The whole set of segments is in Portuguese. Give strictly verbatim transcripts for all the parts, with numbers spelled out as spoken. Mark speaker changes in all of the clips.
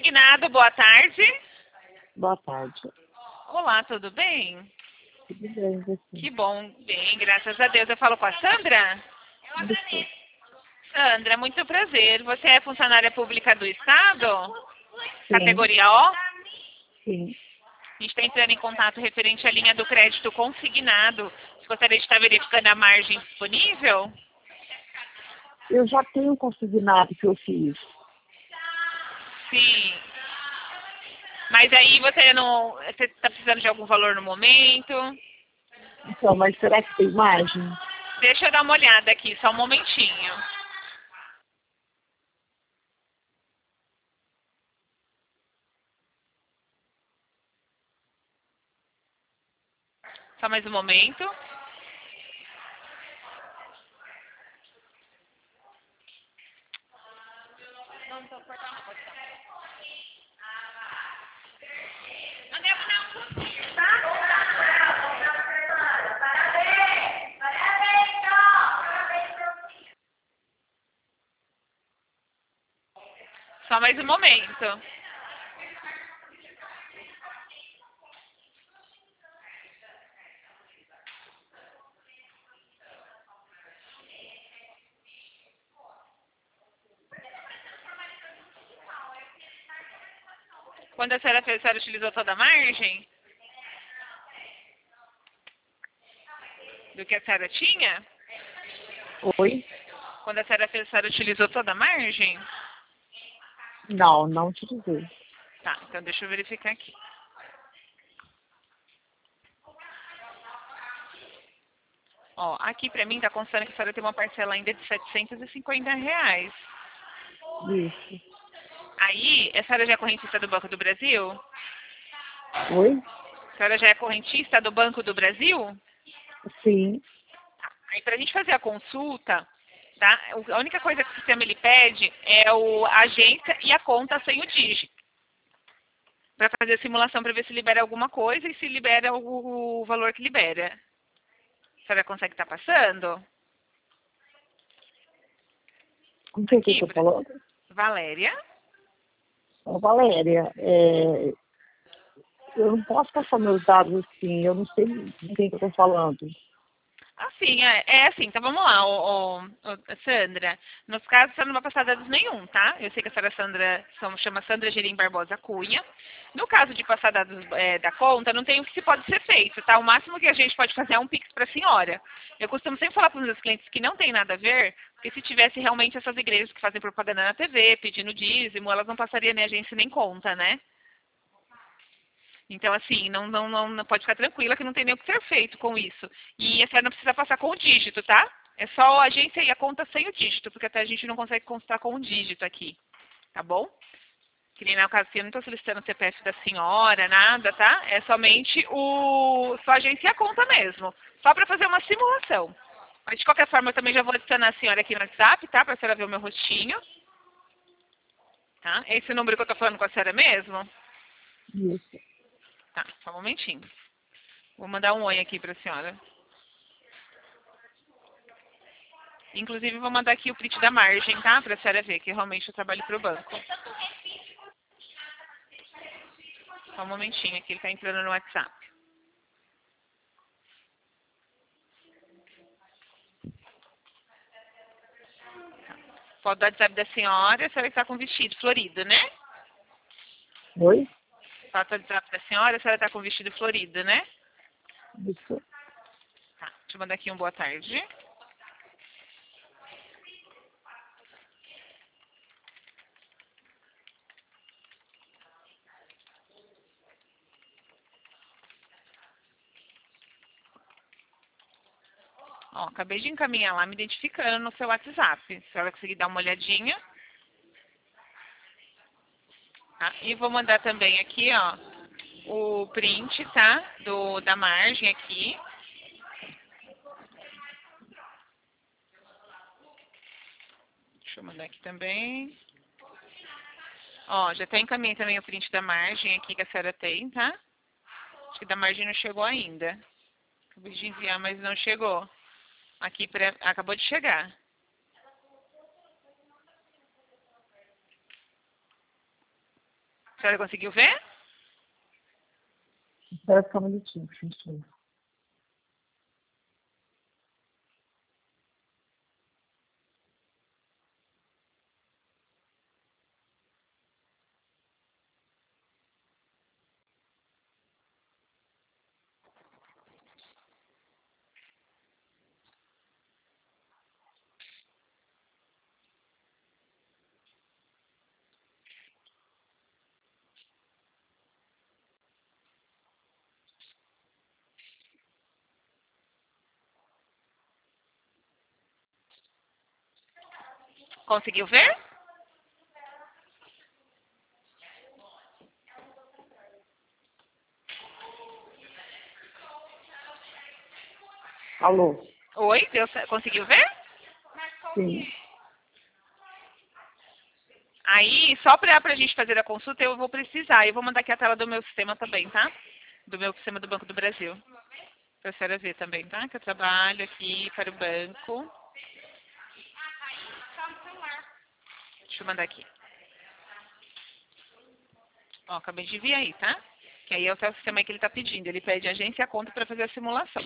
Speaker 1: Consignado, boa tarde.
Speaker 2: Boa tarde.
Speaker 1: Olá, tudo bem?
Speaker 2: Tudo bem, você?
Speaker 1: Que bom, bem, graças a Deus. Eu falo com a Sandra?
Speaker 2: Você?
Speaker 1: Sandra, muito prazer. Você é funcionária pública do Estado?
Speaker 2: Sim,
Speaker 1: Categoria O?
Speaker 2: sim.
Speaker 1: A gente está entrando em contato referente à linha do crédito consignado. Você gostaria de estar verificando a margem disponível?
Speaker 2: Eu já tenho consignado que eu fiz.
Speaker 1: Sim. Mas aí você não. Você está precisando de algum valor no momento?
Speaker 2: Então, mas será que tem margem?
Speaker 1: Deixa eu dar uma olhada aqui, só um momentinho. Só mais um momento. Só mais um momento. Quando a senhora fez, a senhora utilizou toda a margem? Do que a senhora tinha?
Speaker 2: Oi?
Speaker 1: Quando a senhora fez, a senhora utilizou toda a margem?
Speaker 2: Não, não utilizei.
Speaker 1: Tá, então deixa eu verificar aqui. Ó, aqui pra mim tá constando que a senhora tem uma parcela ainda de setecentos e cinquenta reais.
Speaker 2: Isso.
Speaker 1: Aí, a senhora já é correntista do Banco do Brasil?
Speaker 2: Oi?
Speaker 1: A senhora já é correntista do Banco do Brasil?
Speaker 2: Sim.
Speaker 1: Aí, pra gente fazer a consulta, tá? A única coisa que o sistema ele pede é o, a agência e a conta sem o dígito. Pra fazer a simulação pra ver se libera alguma coisa e se libera o, o valor que libera. A senhora consegue estar passando?
Speaker 2: Com quem que eu
Speaker 1: Aqui,
Speaker 2: tô falando?
Speaker 1: Valéria.
Speaker 2: Ô, Valéria, é, eu não posso passar meus dados assim, eu não sei com quem que eu tô falando.
Speaker 1: Assim, é, é assim, então vamos lá, ô, ô, ô, Sandra. Nos casos, a senhora não vai passar dados nenhum, tá? Eu sei que a senhora Sandra são- chama Sandra Gerim Barbosa Cunha. No caso de passar dados é, da conta, não tem o que se pode ser feito, tá? O máximo que a gente pode fazer é um Pix para a senhora. Eu costumo sempre falar para os meus clientes que não tem nada a ver, porque se tivesse realmente essas igrejas que fazem propaganda na T V, pedindo dízimo, elas não passariam nem agência nem conta, né? Então, assim, não, não, não, não pode ficar tranquila que não tem nem o que ser feito com isso. E a senhora não precisa passar com o dígito, tá? É só a agência e a conta sem o dígito, porque até a gente não consegue constar com o dígito aqui, tá bom? Que nem na ocasião, eu não estou solicitando o C P F da senhora, nada, tá? É somente o só a agência e a conta mesmo. Só para fazer uma simulação. Mas de qualquer forma, eu também já vou adicionar a senhora aqui no WhatsApp, tá? Para a senhora ver o meu rostinho. Tá? Esse número que eu tô falando com a senhora mesmo?
Speaker 2: Isso.
Speaker 1: Tá, só um momentinho. Vou mandar um oi aqui para a senhora. Inclusive, vou mandar aqui o print da margem, tá? Para a senhora ver que realmente eu trabalho para o banco. Só um momentinho aqui, ele está entrando no WhatsApp. Foto do WhatsApp da senhora, a senhora está com vestido florido, né?
Speaker 2: Oi?
Speaker 1: Foto do WhatsApp da senhora, a senhora está com vestido florido, né?
Speaker 2: Isso.
Speaker 1: Tá, deixa eu mandar aqui um boa tarde. Ó, acabei de encaminhar lá, me identificando no seu WhatsApp. Se a senhora conseguir dar uma olhadinha. Tá? E vou mandar também aqui, ó, o print, tá? Do, da margem aqui. Deixa eu mandar aqui também. Ó, já até encaminhei também o print da margem aqui que a senhora tem, tá? Acho que da margem não chegou ainda. Acabei de enviar, mas não chegou. Aqui pra, acabou de chegar. senhora conseguiu ver?
Speaker 2: Espera só um minutinho, por favor.
Speaker 1: Conseguiu ver?
Speaker 2: Alô?
Speaker 1: Oi, deu, cer- conseguiu ver?
Speaker 2: Sim.
Speaker 1: Aí, só para a gente fazer a consulta, eu vou precisar. Eu vou mandar aqui a tela do meu sistema também, tá? Do meu sistema do Banco do Brasil. Para a senhora ver também, tá? Que eu trabalho aqui para o banco. Deixa eu mandar aqui. Ó, acabei de vir aí, tá? Que aí é o seu sistema que ele está pedindo. Ele pede agência e a conta para fazer a simulação.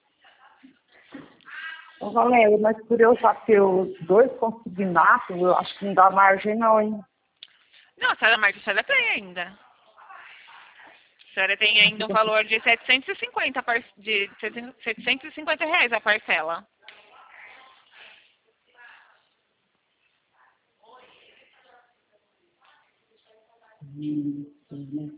Speaker 2: Ô, Valéria, mas por eu já ter os dois consignados, eu acho que não dá margem não, hein?
Speaker 1: Não, a senhora Marta, a senhora tem ainda. A senhora tem ainda um valor de setecentos e cinquenta, par- de setecentos e cinquenta reais a parcela.
Speaker 2: Hum, né?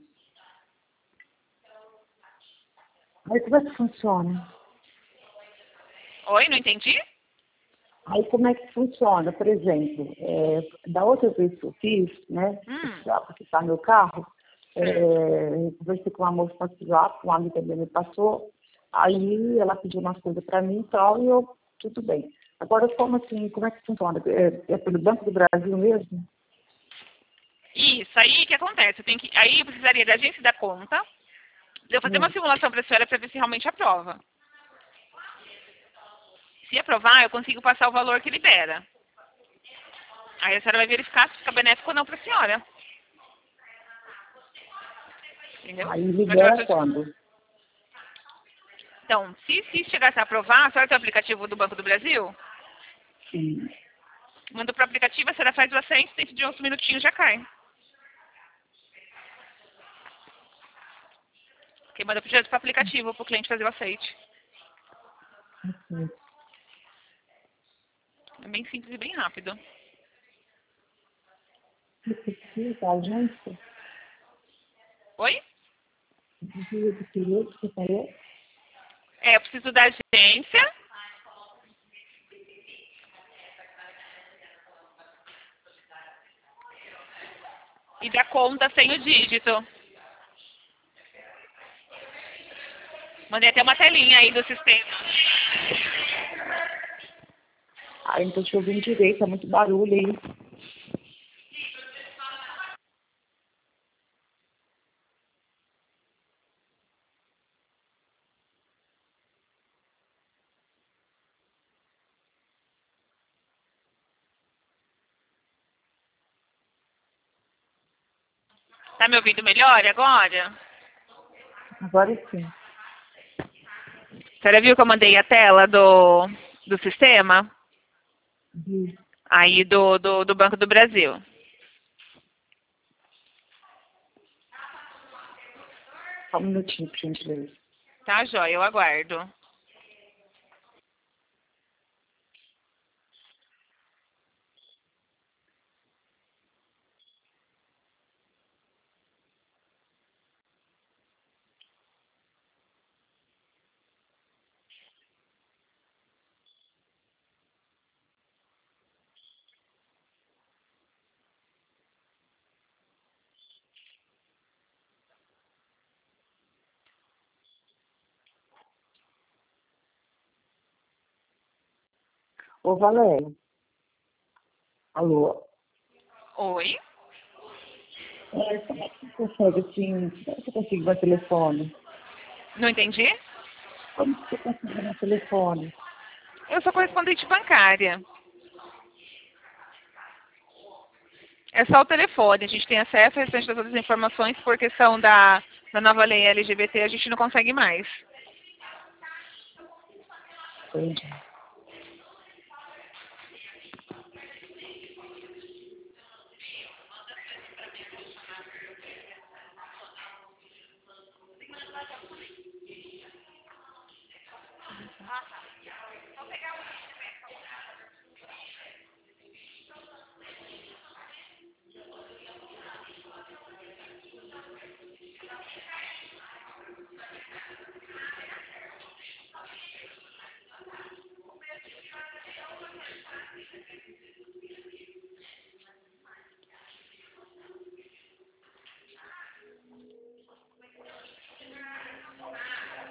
Speaker 2: Aí como é que funciona?
Speaker 1: Oi, não entendi?
Speaker 2: Aí como é que funciona? Por exemplo, é, da outra vez que eu fiz, né,
Speaker 1: Hum,
Speaker 2: para quitar meu carro,
Speaker 1: certo.
Speaker 2: é, eu conversei com uma moça no WhatsApp, uma amiga minha me passou, aí ela pediu umas coisas para mim e tal, e eu, tudo bem. Agora, como assim, como é que funciona? É, é pelo Banco do Brasil mesmo?
Speaker 1: Isso, aí o que acontece? Eu tenho que, aí eu precisaria da agência da conta, de eu fazer uma
Speaker 2: Hum.
Speaker 1: simulação para a senhora para ver se realmente aprova. Se aprovar, eu consigo passar o valor que libera. Aí a senhora vai verificar se fica benéfico ou não para a senhora. Entendeu?
Speaker 2: Aí
Speaker 1: Mas eu
Speaker 2: libera
Speaker 1: acho-
Speaker 2: quando?
Speaker 1: Então, se, se chegasse a aprovar, a senhora tem o aplicativo do Banco do Brasil?
Speaker 2: Sim.
Speaker 1: Manda para o aplicativo, a senhora faz o aceite, dentro de uns minutinhos já cai. Quem manda direto para o aplicativo para o cliente fazer o aceite.
Speaker 2: Ok.
Speaker 1: É bem simples e bem rápido.
Speaker 2: Você precisa da agência?
Speaker 1: Oi?
Speaker 2: Precisa do período que você falou?
Speaker 1: É, eu preciso da agência. E da conta sem o dígito. Mandei até uma telinha aí do sistema.
Speaker 2: Ah, então deixa eu ouvir direito, é muito barulho aí.
Speaker 1: Tá me ouvindo melhor agora?
Speaker 2: Agora sim.
Speaker 1: A senhora viu que eu mandei a tela do, do sistema?
Speaker 2: Vi.
Speaker 1: Aí do, do, do Banco do Brasil.
Speaker 2: Só um minutinho, por gentileza.
Speaker 1: Tá, joia, eu aguardo.
Speaker 2: Ô, Valéria. Alô?
Speaker 1: Oi?
Speaker 2: É, como é que você consegue, assim, como é que você consegue meu telefone?
Speaker 1: Não entendi?
Speaker 2: Como que você consegue meu telefone?
Speaker 1: Eu sou correspondente bancária. É só o telefone, a gente tem acesso ao restante das outras informações, por questão da, da nova lei L G B T, a gente não consegue mais.
Speaker 2: Entendi.